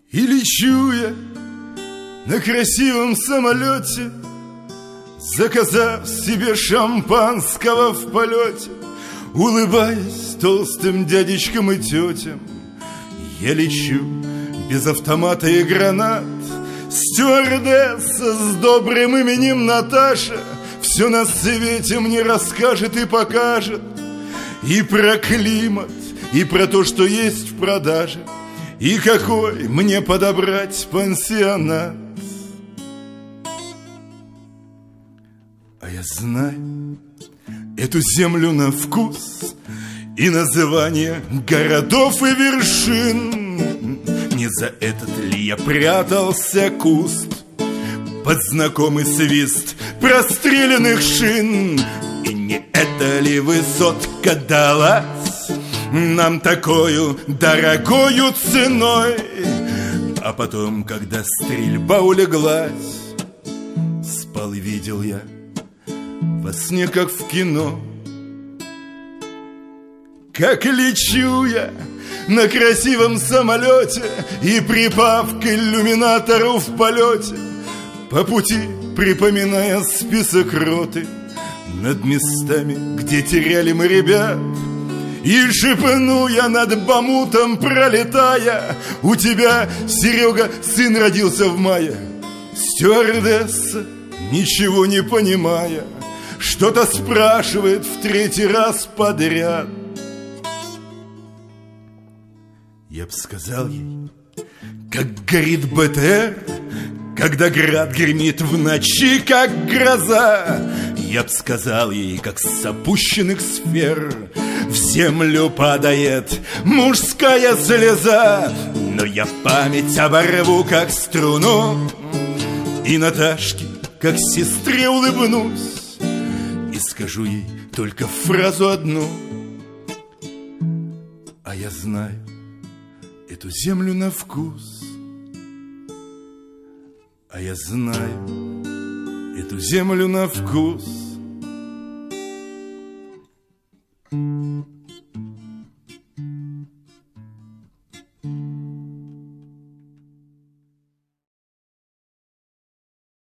И лечу я на красивом самолете, заказав себе шампанского в полете. Улыбаясь толстым дядечкам и тетям, я лечу без автомата и гранат. Стюардесса с добрым именем Наташа все на свете мне расскажет и покажет. И про климат, и про то, что есть в продаже, и какой мне подобрать пансионат. А я знаю эту землю на вкус и название городов и вершин. Не за этот ли я прятался куст под знакомый свист простреленных шин? И не это ли высотка далась нам такою дорогою ценой? А потом, когда стрельба улеглась, спал и видел я во сне, как в кино, как лечу я на красивом самолете и, припав к иллюминатору в полете, по пути припоминая список роты над местами, где теряли мы ребят. И шепну я над Бамутом, пролетая: у тебя, Серега, сын родился в мае. Стюардесса, ничего не понимая, что-то спрашивает в третий раз подряд. Я б сказал ей, как горит БТР, когда град гремит в ночи, как гроза. Я б сказал ей, как с опущенных сфер в землю падает мужская слеза. Но я в память оборву, как струну, и Наташке, как сестре, улыбнусь и скажу ей только фразу одну: а я знаю эту землю на вкус. А я знаю эту землю на вкус.